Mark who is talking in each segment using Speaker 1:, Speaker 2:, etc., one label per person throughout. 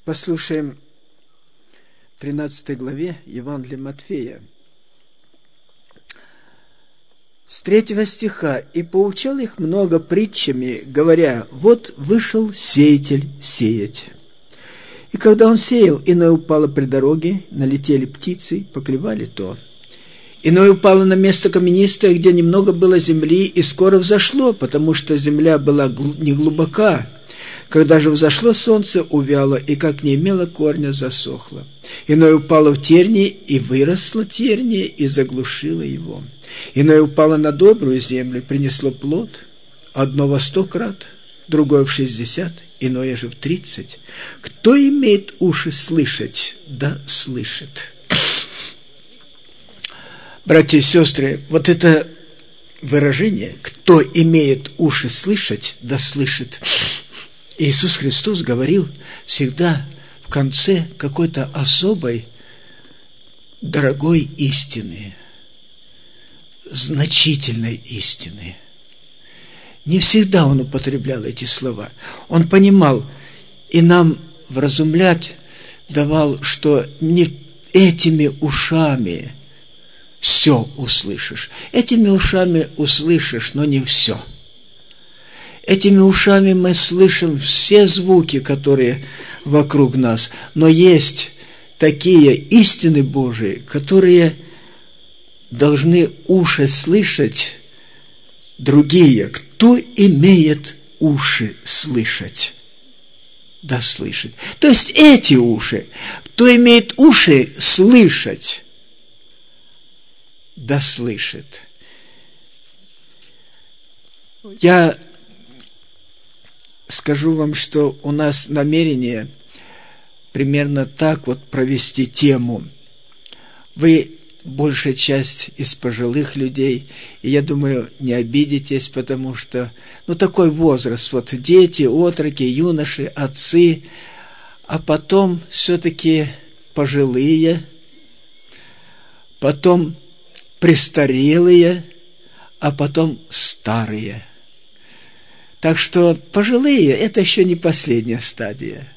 Speaker 1: Послушаем 13 главе Евангелия Матфея. С 3 стиха. «И поучал их много притчами, говоря, вот вышел сеятель сеять. И когда он сеял, иное упало при дороге, налетели птицы, поклевали то. Иное упало на место каменистое, где немного было земли, и скоро взошло, потому что земля была не глубока. Когда же взошло солнце, увяло, и как не имело корня, засохло. Иное упало в тернии, и выросло терние, и заглушило его. Иное упало на добрую землю, принесло плод, одно во 100 крат, другое в 60, иное же в 30. Кто имеет уши слышать, да слышит». Братья и сестры, вот это выражение «кто имеет уши слышать, да слышит», Иисус Христос говорил всегда в конце какой-то особой, дорогой истины, значительной истины. Не всегда Он употреблял эти слова. Он понимал и нам вразумлять давал, что не этими ушами все услышишь. Этими ушами услышишь, но не все. Этими ушами мы слышим все звуки, которые вокруг нас. Но есть такие истины Божии, которые должны уши слышать другие. Кто имеет уши слышать, да слышит. То есть эти уши. Кто имеет уши слышать, да слышит. Я скажу вам, что у нас намерение примерно так вот провести тему. Вы большая часть из пожилых людей, и я думаю, не обидитесь, потому что, такой возраст, вот дети, отроки, юноши, отцы, а потом все-таки пожилые, потом престарелые, а потом старые. Так что пожилые – это еще не последняя стадия.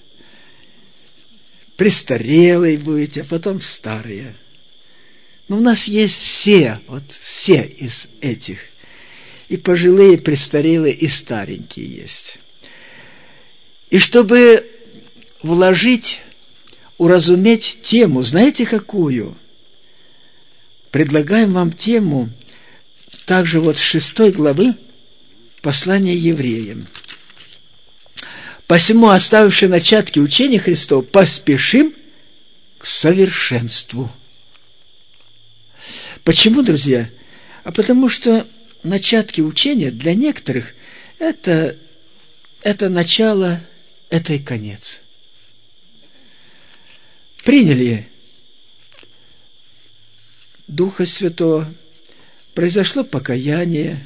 Speaker 1: Престарелые будете, а потом старые. Но у нас есть все из этих. И пожилые, престарелые, и старенькие есть. И чтобы вложить, уразуметь тему, знаете какую? Предлагаем вам тему также с 6 главы послания евреям. «Посему, оставивши начатки учения Христова, поспешим к совершенству». Почему, друзья? А потому что начатки учения для некоторых это начало, это и конец. Приняли Духа Святого, произошло покаяние,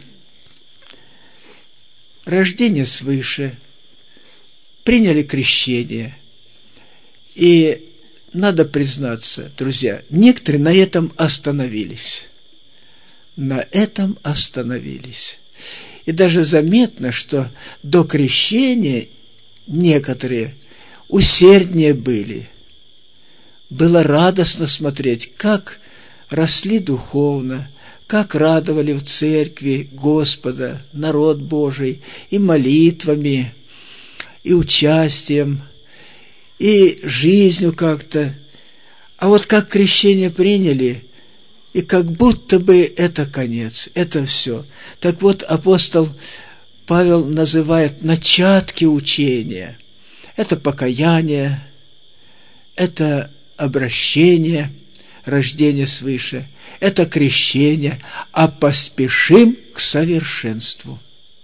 Speaker 1: рождение свыше, приняли крещение. И надо признаться, друзья, некоторые на этом остановились. На этом остановились. И даже заметно, что до крещения некоторые усерднее были. Было радостно смотреть, как росли духовно, как радовали в церкви Господа, народ Божий, и молитвами, и участием, и жизнью как-то. А вот как крещение приняли, и как будто бы это конец, это все. Так вот, апостол Павел называет начатки учения. Это покаяние, это обращение, рождение свыше, это крещение, а поспешим к совершенству.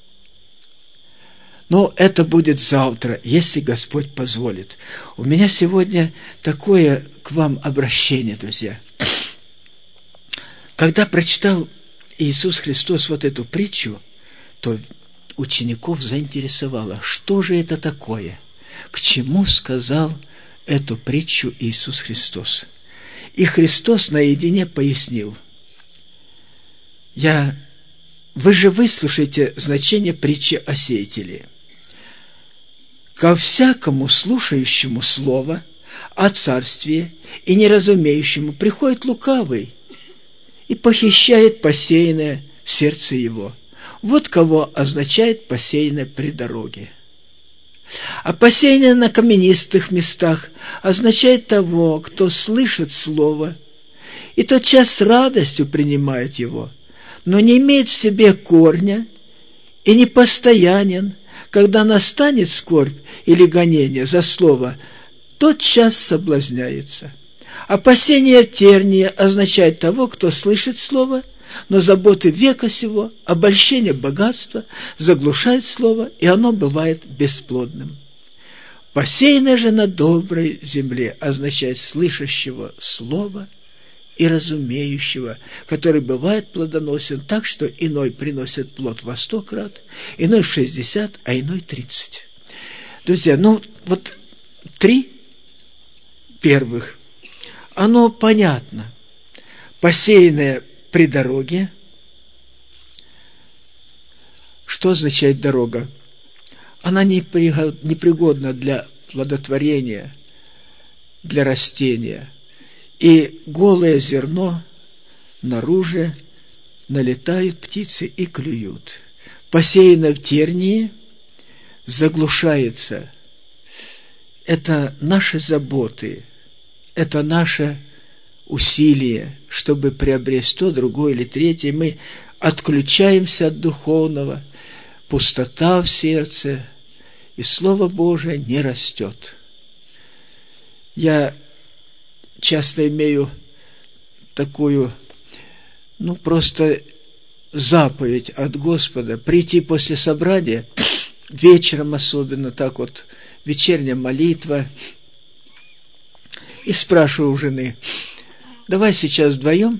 Speaker 1: Но это будет завтра, если Господь позволит. У меня сегодня такое к вам обращение, друзья. Когда прочитал Иисус Христос вот эту притчу, то учеников заинтересовало, что же это такое, к чему сказал эту притчу Иисус Христос. И Христос наедине пояснил: вы же выслушайте значение притчи о сеятеле. ко всякому слушающему слово о царстве и неразумеющему приходит лукавый и похищает посеянное в сердце его. Вот кого означает посеянное при дороге. А посеянное на каменистых местах означает того, кто слышит слово и тотчас с радостью принимает его, но не имеет в себе корня и не постоянен, когда настанет скорбь или гонение за слово, тотчас соблазняется. А посеяние терния означает того, кто слышит слово, но заботы века сего, обольщение богатства заглушает слово, и оно бывает бесплодным. Посеянное же на доброй земле означает слышащего слова и разумеющего, который бывает плодоносен так, что иной приносит плод во 100 крат, иной в 60, а иной 30. Друзья, вот 3 первых, оно понятно. Посеянное при дороге. Что означает дорога? Она непригодна для плодотворения, для растения. И голое зерно наружу налетают птицы и клюют. Посеянное в тернии заглушается. Это наши заботы, это наше усилие, чтобы приобрести то, другое или третье. Мы отключаемся от духовного, пустота в сердце, и Слово Божие не растет. Я часто имею такую, просто заповедь от Господа прийти после собрания, вечером особенно, так вот, вечерняя молитва, и спрашиваю у жены: давай сейчас вдвоем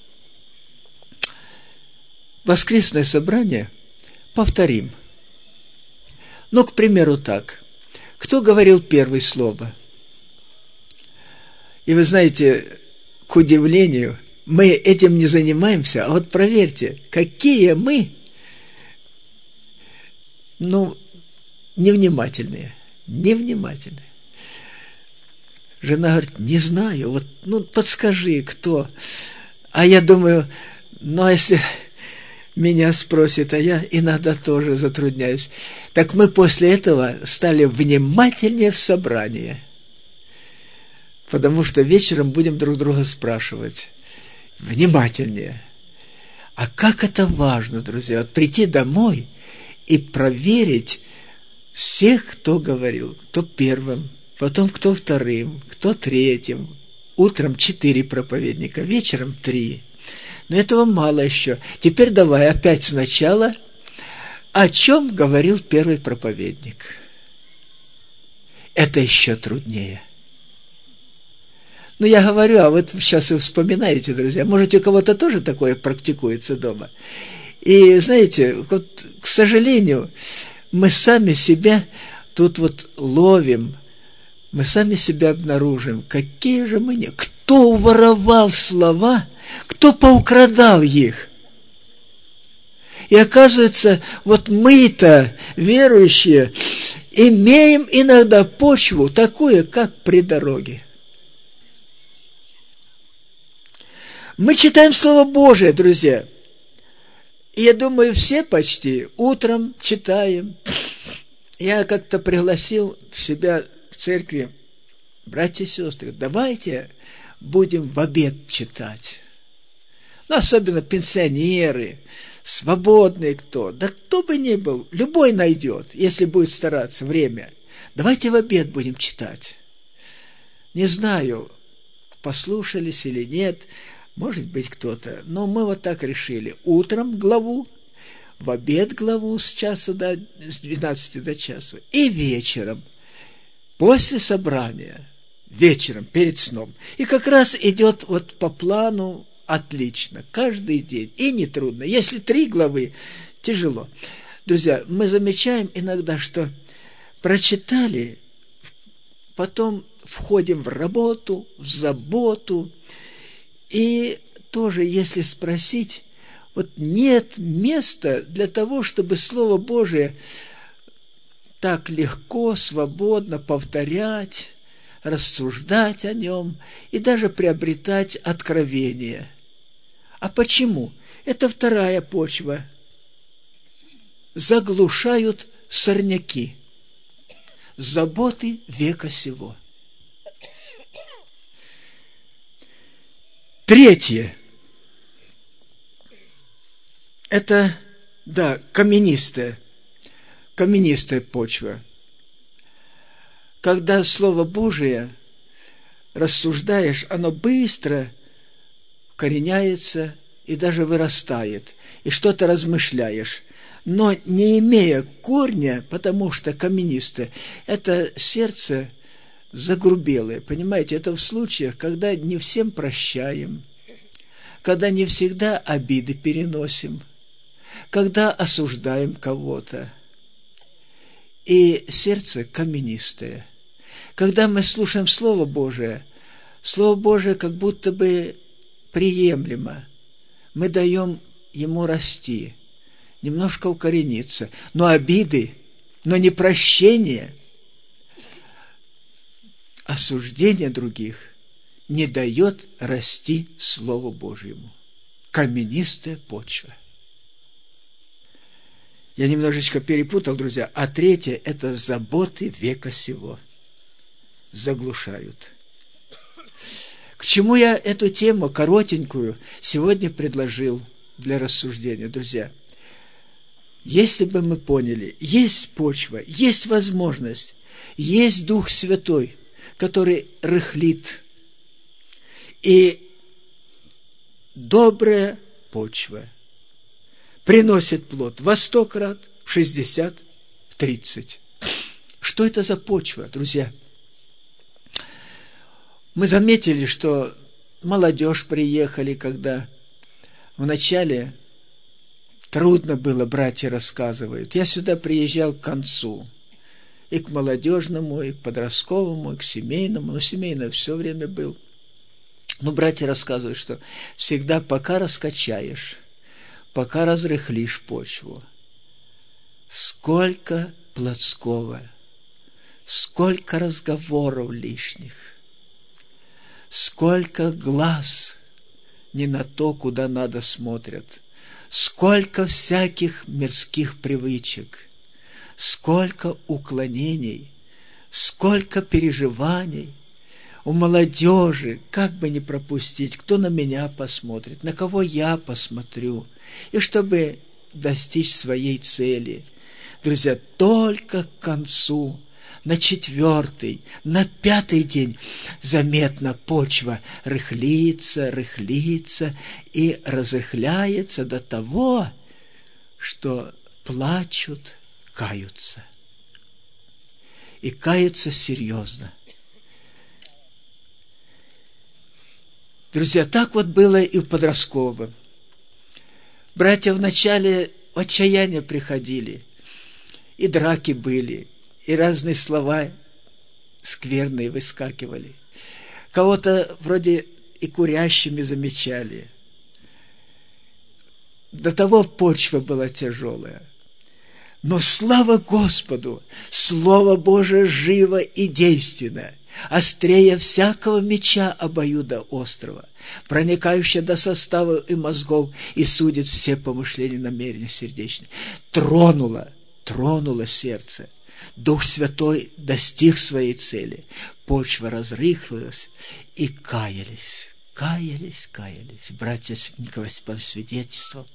Speaker 1: воскресное собрание повторим. К примеру, так. Кто говорил первое слово? И вы знаете, к удивлению, мы этим не занимаемся, а вот проверьте, какие мы, невнимательные. Жена говорит: не знаю, подскажи, кто. А я думаю, а если меня спросят, а я иногда тоже затрудняюсь. Так мы после этого стали внимательнее в собрании, потому что вечером будем друг друга спрашивать. Внимательнее. А как это важно, друзья, прийти домой и проверить всех, кто говорил, кто первым, потом кто вторым, кто третьим. Утром 4 проповедника, вечером 3. Но этого мало еще. Теперь давай опять сначала. О чем говорил первый проповедник? Это еще труднее. Я говорю, а вот сейчас вы вспоминаете, друзья, может, у кого-то тоже такое практикуется дома. И, знаете, к сожалению, мы сами себя тут ловим, мы сами себя обнаружим, какие же мы не... Кто уворовал слова, кто поукрадал их. И оказывается, мы-то, верующие, имеем иногда почву такую, как при дороге. Мы читаем Слово Божие, друзья. И я думаю, все почти утром читаем. Я как-то пригласил себя в церкви: братья и сестры, давайте будем в обед читать. Особенно пенсионеры, свободные кто. Да кто бы ни был, любой найдет, если будет стараться время. Давайте в обед будем читать. Не знаю, послушались или нет, может быть, кто-то, но мы так решили. Утром главу, в обед главу с 12 до часу, и вечером, после собрания, вечером, перед сном. И как раз идет по плану отлично, каждый день, и не трудно. Если 3 главы, тяжело. Друзья, мы замечаем иногда, что прочитали, потом входим в работу, в заботу, и тоже, если спросить, нет места для того, чтобы Слово Божие так легко, свободно повторять, рассуждать о нем и даже приобретать откровение. А почему? Это вторая почва. Заглушают сорняки, заботы века сего. Третье. Это, да, каменистая почва. Когда Слово Божие рассуждаешь, оно быстро вкореняется и даже вырастает, и что-то размышляешь. Но не имея корня, потому что каменистое, это сердце загрубелое, понимаете? Это в случаях, когда не всем прощаем, когда не всегда обиды переносим, когда осуждаем кого-то. И сердце каменистое. Когда мы слушаем Слово Божие как будто бы приемлемо. Мы даем ему расти, немножко укорениться. Но обиды, но не прощение, осуждение других не дает расти Слову Божьему. Каменистая почва. Я немножечко перепутал, друзья. А третье – это заботы века сего. Заглушают. К чему я эту тему коротенькую сегодня предложил для рассуждения, друзья? Если бы мы поняли, есть почва, есть возможность, есть Дух Святой, который рыхлит, и добрая почва приносит плод во 100 крат, в 60, в 30. Что это за почва, друзья? Мы заметили, что молодежь приехали, когда вначале трудно было, братья рассказывают. Я сюда приезжал к концу. И к молодежному, и к подростковому, и к семейному. Но семейное все время был. Но братья рассказывают, что всегда пока раскачаешь, пока разрыхлишь почву, сколько плотского, сколько разговоров лишних, сколько глаз не на то, куда надо смотрят, сколько всяких мирских привычек, сколько уклонений, сколько переживаний. У молодежи, как бы не пропустить, кто на меня посмотрит, на кого я посмотрю, и чтобы достичь своей цели. Друзья, только к концу, на 4-й, на 5-й день заметно почва рыхлится и разрыхляется до того, что плачут, каются. И каются серьезно. Друзья, так вот было и в подростковом. Братья вначале в отчаяние приходили, и драки были, и разные слова скверные выскакивали. Кого-то вроде и курящими замечали. До того почва была тяжелая. Но слава Господу, Слово Божие живо и действенно, острее всякого меча обоюдоострого, проникающее до состава и мозгов и судит все помышления, намерения сердечные. Тронуло сердце. Дух Святой достиг своей цели. Почва разрыхлилась, и каялись. Братья Николай Степанович свидетельствовал,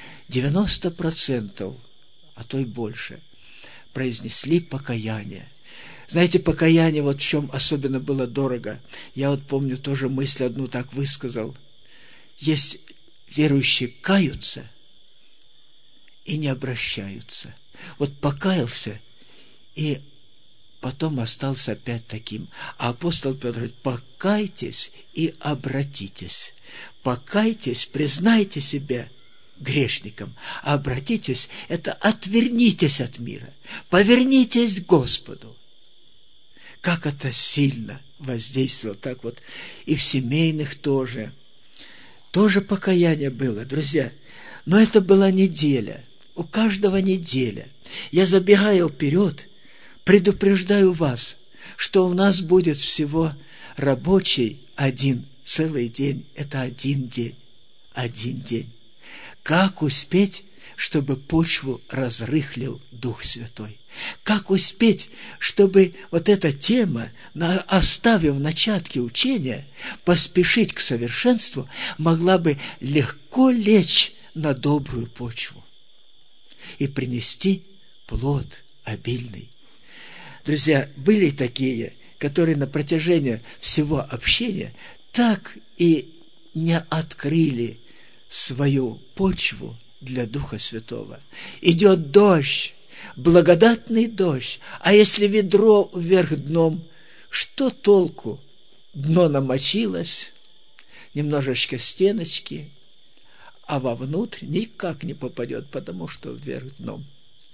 Speaker 1: 90%, а то и больше, произнесли покаяние. Знаете, покаяние вот в чем особенно было дорого. Я вот помню, тоже мысль одну так высказал. Есть верующие каются и не обращаются. Вот покаялся и потом остался опять таким. А апостол Петр говорит: покайтесь и обратитесь. Покайтесь, признайте себя грешником, а обратитесь – это отвернитесь от мира, повернитесь к Господу. Как это сильно воздействовало, так вот и в семейных тоже. Тоже покаяние было, друзья. Но это была неделя, у каждого неделя. Я забегаю вперед, предупреждаю вас, что у нас будет всего рабочий один целый день. Это один день. Один день. Как успеть, чтобы почву разрыхлил Дух Святой? Как успеть, чтобы вот эта тема, оставив начатки учения, поспешить к совершенству, могла бы легко лечь на добрую почву и принести плод обильный? Друзья, были такие, которые на протяжении всего общения так и не открыли свою почву для Духа Святого. Идет дождь, благодатный дождь, а если ведро вверх дном, что толку? Дно намочилось, немножечко стеночки, а вовнутрь никак не попадет, потому что вверх дном.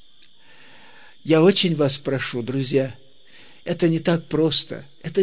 Speaker 1: Я очень вас прошу, друзья, это не так просто,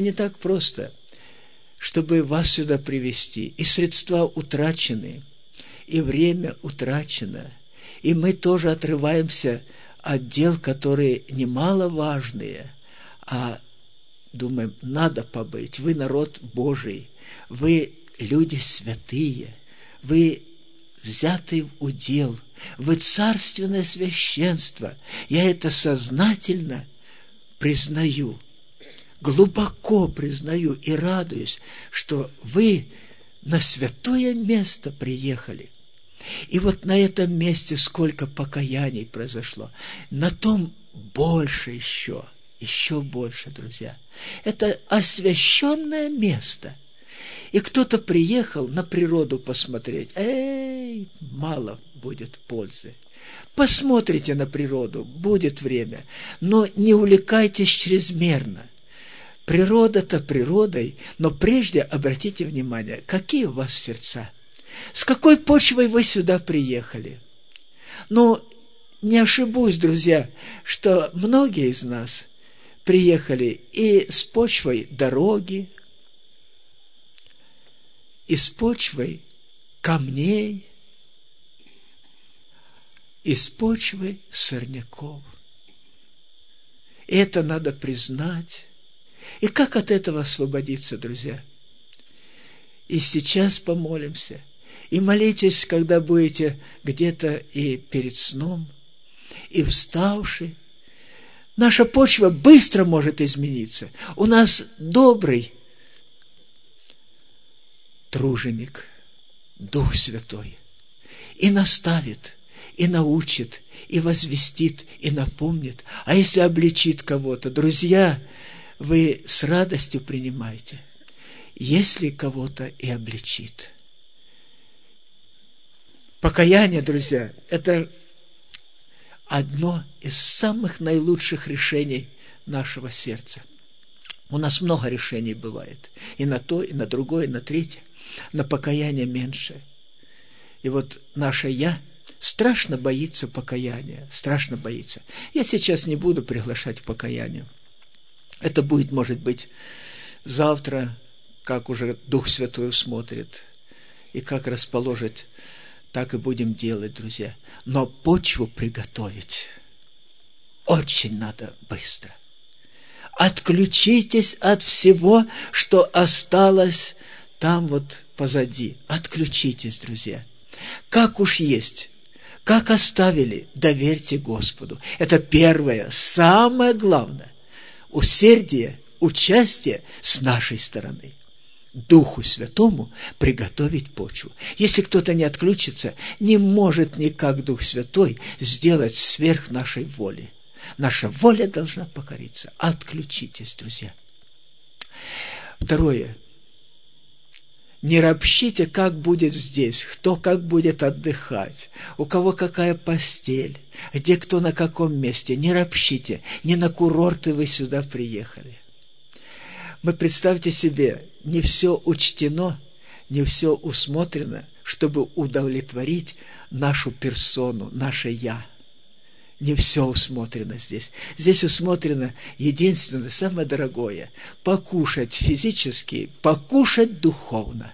Speaker 1: чтобы вас сюда привести. И средства утрачены, и время утрачено, и мы тоже отрываемся от дел, которые немаловажные, а думаем, надо побыть. Вы народ Божий, вы люди святые, вы взятый в удел, вы царственное священство. Я это сознательно признаю, глубоко признаю и радуюсь, что вы на святое место приехали. И вот на этом месте сколько покаяний произошло, на том больше еще больше, друзья. Это освященное место. И кто-то приехал на природу посмотреть. Мало будет пользы. Посмотрите на природу, будет время, но не увлекайтесь чрезмерно. Природа-то природой, но прежде обратите внимание, какие у вас сердца. С какой почвой вы сюда приехали? Не ошибусь, друзья, что многие из нас приехали и с почвой дороги, и с почвой камней, и с почвы сорняков. И это надо признать. И как от этого освободиться, друзья? И сейчас помолимся. И молитесь, когда будете где-то и перед сном, и вставши. Наша почва быстро может измениться. У нас добрый труженик, Дух Святой, и наставит, и научит, и возвестит, и напомнит. А если обличит кого-то, друзья, вы с радостью принимайте, если кого-то и обличит. Покаяние, друзья, это одно из самых наилучших решений нашего сердца. У нас много решений бывает. И на то, и на другое, и на третье. На покаяние меньше. И вот наше «я» страшно боится покаяния. Страшно боится. Я сейчас не буду приглашать к покаянию. Это будет, может быть, завтра, как уже Дух Святой усмотрит. И как расположить, так и будем делать, друзья. Но почву приготовить очень надо быстро. Отключитесь от всего, что осталось там вот позади. Отключитесь, друзья. Как уж есть, как оставили, доверьте Господу. Это первое, самое главное. Усердие, участие с нашей стороны. Духу Святому приготовить почву. Если кто-то не отключится, не может никак Дух Святой сделать сверх нашей воли. Наша воля должна покориться. Отключитесь, друзья. Второе. Не ропщите, как будет здесь, кто как будет отдыхать, у кого какая постель, где кто на каком месте. Не ропщите, не на курорты вы сюда приехали. Мы, представьте себе, не все учтено, не все усмотрено, чтобы удовлетворить нашу персону, наше «я». Не все усмотрено здесь. Здесь усмотрено единственное, самое дорогое – покушать физически, покушать духовно.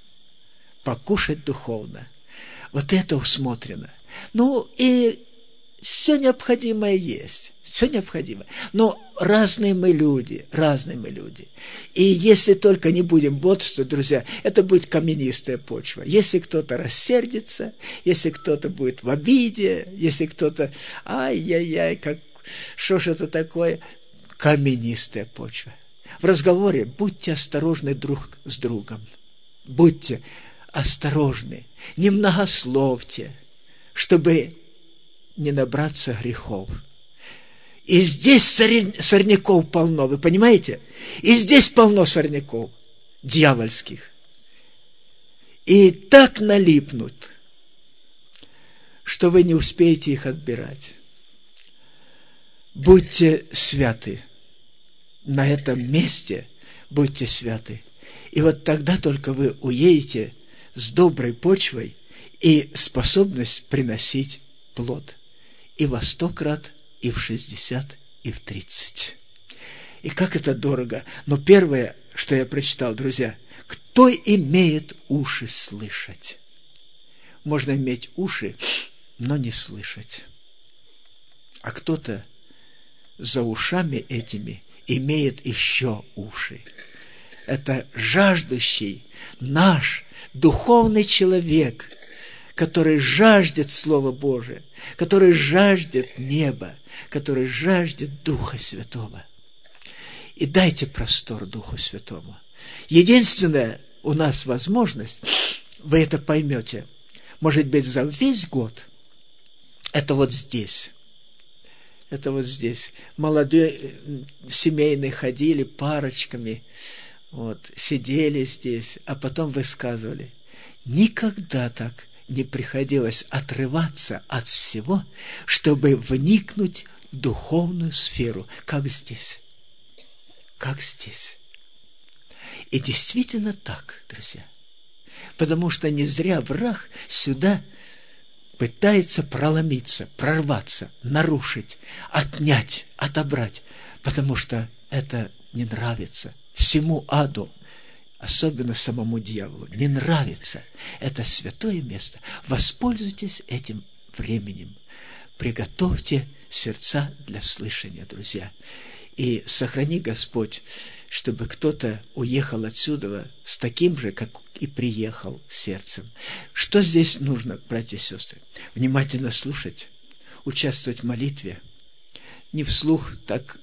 Speaker 1: Покушать духовно. Вот это усмотрено. И все необходимое есть, все необходимое. Но разные мы люди. И если только не будем бодрствовать, друзья, это будет каменистая почва. Если кто-то рассердится, если кто-то будет в обиде, если кто-то, ай-яй-яй, что ж это такое? Каменистая почва. В разговоре будьте осторожны друг с другом. Будьте осторожны, не многословьте, чтобы не набраться грехов. И здесь сорняков полно, вы понимаете? И здесь полно сорняков дьявольских. И так налипнут, что вы не успеете их отбирать. Будьте святы. На этом месте будьте святы. И вот тогда только вы уедете с доброй почвой и способность приносить плод. И во 100 крат, и в 60, и в 30. И как это дорого. Но первое, что я прочитал, друзья, кто имеет уши слышать? Можно иметь уши, но не слышать. А кто-то за ушами этими имеет еще уши. Это жаждущий наш духовный человек, который жаждет Слова Божия, который жаждет неба, который жаждет Духа Святого. И дайте простор Духу Святому. Единственная у нас возможность, вы это поймете, может быть, за весь год, это вот здесь. Это вот здесь. Молодые семейные ходили парочками, вот, сидели здесь, а потом высказывали. Никогда так не приходилось отрываться от всего, чтобы вникнуть в духовную сферу, как здесь. Как здесь. И действительно так, друзья. Потому что не зря враг сюда пытается проломиться, прорваться, нарушить, отнять, отобрать, потому что это не нравится всему аду, особенно самому дьяволу. Не нравится. Это святое место. Воспользуйтесь этим временем. Приготовьте сердца для слышания, друзья. И сохрани, Господь, чтобы кто-то уехал отсюда с таким же, как и приехал, сердцем. Что здесь нужно, братья и сестры? Внимательно слушать, участвовать в молитве. Не вслух, так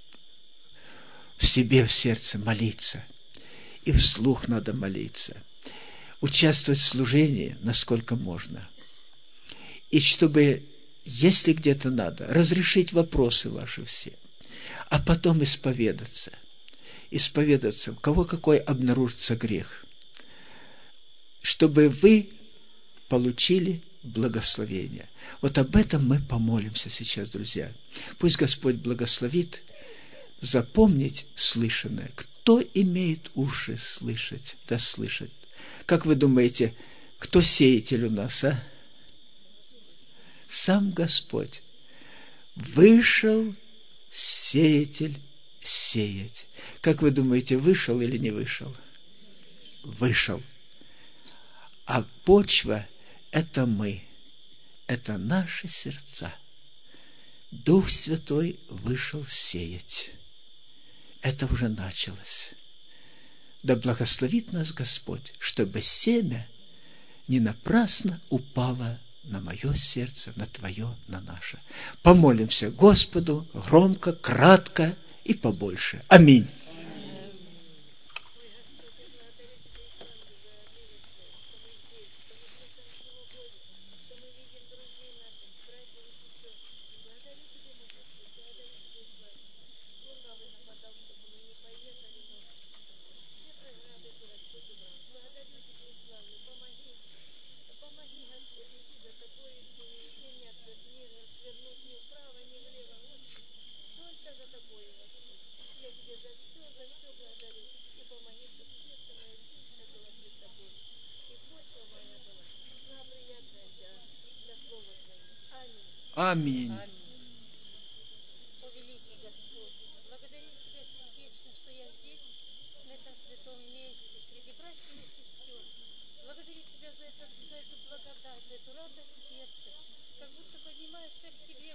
Speaker 1: в себе, в сердце молиться. И вслух надо молиться. Участвовать в служении, насколько можно. И чтобы, если где-то надо, разрешить вопросы ваши все. А потом исповедаться. Исповедаться, у кого какой обнаружится грех. Чтобы вы получили благословение. Вот об этом мы помолимся сейчас, друзья. Пусть Господь благословит запомнить слышанное. Кто имеет уши слышать, да слышать? Как вы думаете, кто сеятель у нас, а? Сам Господь. Вышел сеятель сеять. Как вы думаете, вышел или не вышел? Вышел. А почва – это мы, это наши сердца. Дух Святой вышел сеять. Это уже началось. Да благословит нас Господь, чтобы семя не напрасно упало на мое сердце, на твое, на наше. Помолимся Господу громко, кратко и побольше. Аминь. Аминь.
Speaker 2: О, великий Господь, благодарю Тебя сердечно, что я здесь, на этом святом месте, среди братьев и сестер. Благодарю Тебя за эту благодать, за эту радость сердца, как будто поднимаешься к Тебе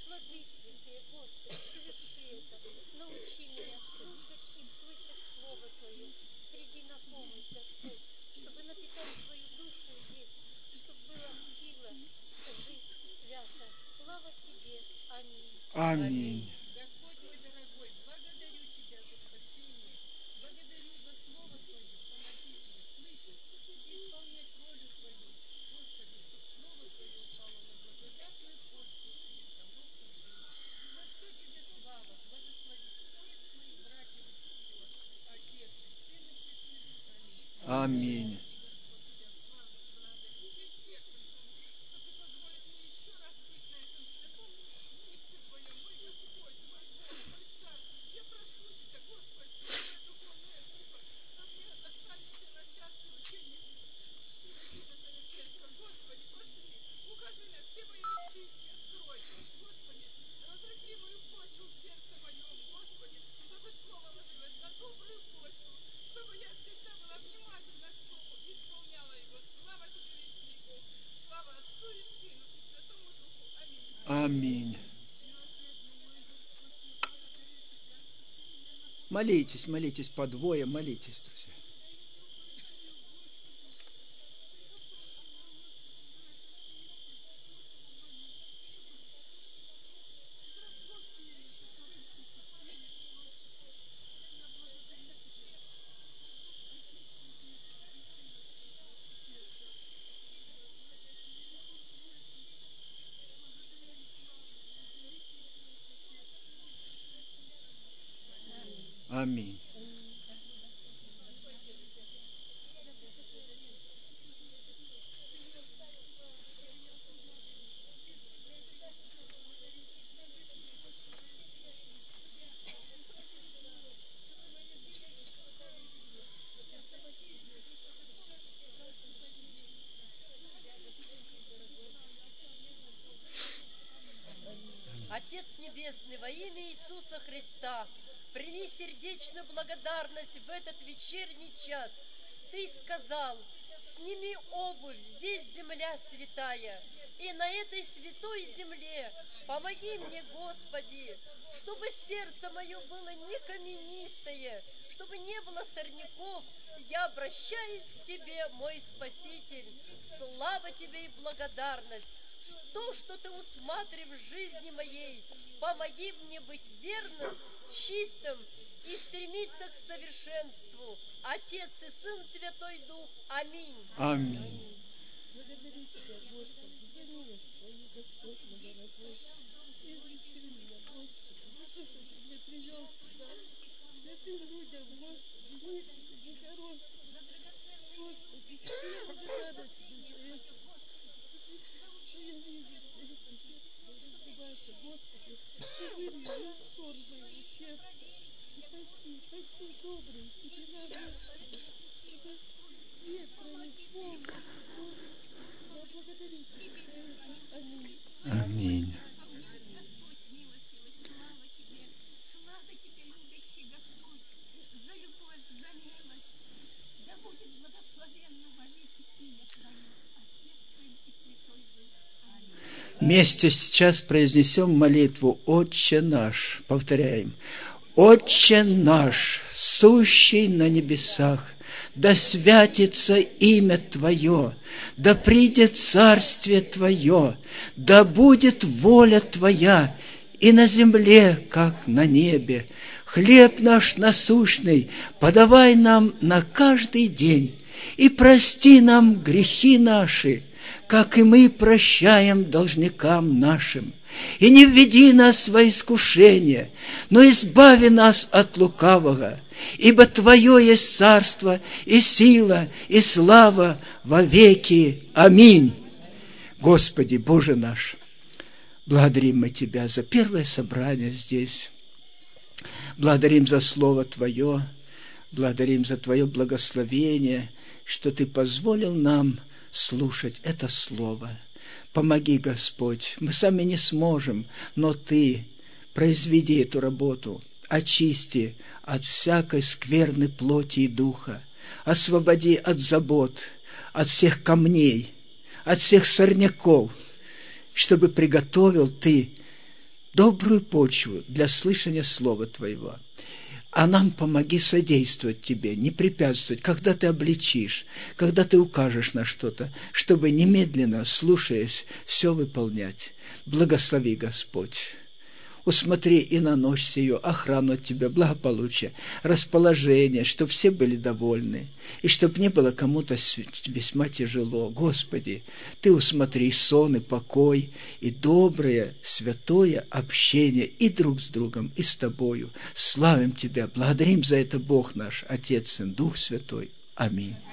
Speaker 2: Влады святые, Господи, соверши это. Научи меня слушать и слышать Слово Твое. Приди на помощь, Господь, чтобы напитать свою душу здесь, чтобы была сила жить свято. Слава Тебе. Аминь.
Speaker 1: Аминь.
Speaker 3: Господь мой дорогой, благодарю Тебя за спасение, благодарю за Слово Твое, помоги мне слышать и исполнять волю Твою, Господи, чтобы Слово Твое упало на благодатную почву и не замокнул жив. За все Тебе слава, благослови всех моих братьев и сестер, Отец и Сын и Святой Дух. Аминь.
Speaker 1: Аминь.
Speaker 3: Господь, Тебя славлю, благодарю всем сердцем, что Ты позволит мне еще раз быть на этом святом месте Твоем, мой Господь, мой Бог, мой Царь. Я прошу Тебя, Господь, моя духовная духа, чтобы мне остались все начатки учения Иисуса Совершенства. Господи, пошли, укажи на все мои ошибки, открой, Господи, разрыхли мою почву в сердце моем, Господи, чтобы Слово ложилось на добрую почву, чтобы я всегда была внимательна к Слову и исполняла его. Слава Тебе, вечный Бог, слава Отцу и Сыну и Святому Духу. Аминь.
Speaker 1: Аминь. Молитесь, молитесь по двое, молитесь, друзья. Аминь.
Speaker 4: Отец Небесный, во имя Иисуса Христа, прими сердечную благодарность в этот вечерний час. Ты сказал: сними обувь, здесь земля святая, и на этой святой земле помоги мне, Господи, чтобы сердце мое было не каменистое, чтобы не было сорняков. Я обращаюсь к Тебе, мой Спаситель. Слава Тебе и благодарность. То, что Ты усматриваешь в жизни моей, помоги мне быть верным, чистым и стремиться к совершенству. Отец и Сын, Святой Дух. Аминь.
Speaker 1: Аминь.
Speaker 3: Благодарю Тебя, Господи, за милость Твою, Господь мой дорогой. Изучи меня, Господи, за то, что Ты меня привел сюда. Святым людям, Господи, мир Тебе, хороший. Господи, я благодарна Тебе за это. Что я вижу, что это развивается, Господи, Ты вырви раствор мой ущерб. Спаси, спаси, добрый, Тебе надо, Господи, чтобы свет пронесло, Господи. Я благодарю Тебя за это. Аминь.
Speaker 1: Аминь.
Speaker 5: Господь милостивый, слава Тебе, любящий Господь, за любовь, за милость. Да будет благословенно во веки имя Твое, Отец, Сын и Святой Дух. Аминь.
Speaker 1: Вместе сейчас произнесем молитву «Отче наш». Повторяем. «Отче наш, сущий на небесах, да святится имя Твое, да придет царствие Твое, да будет воля Твоя и на земле, как на небе. Хлеб наш насущный подавай нам на каждый день, и прости нам грехи наши, как и мы прощаем должникам нашим. И не введи нас во искушение, но избави нас от лукавого, ибо Твое есть царство, и сила, и слава во веки. Аминь. Господи, Боже наш, благодарим мы Тебя за первое собрание здесь. Благодарим за Слово Твое, благодарим за Твое благословение, что Ты позволил нам слушать это Слово. Помоги, Господь, мы сами не сможем, но Ты произведи эту работу, очисти от всякой скверной плоти и духа, освободи от забот, от всех камней, от всех сорняков, чтобы приготовил Ты добрую почву для слышания Слова Твоего. А нам помоги содействовать Тебе, не препятствовать, когда Ты обличишь, когда Ты укажешь на что-то, чтобы немедленно, слушаясь, все выполнять. Благослови, Господь. Усмотри и на ночь сию охрану от Тебя, благополучие, расположение, чтобы все были довольны, и чтобы не было кому-то весьма тяжело. Господи, Ты усмотри сон и покой, и доброе, святое общение и друг с другом, и с Тобою. Славим Тебя, благодарим за это Бог наш, Отец, Сын, Дух Святой. Аминь.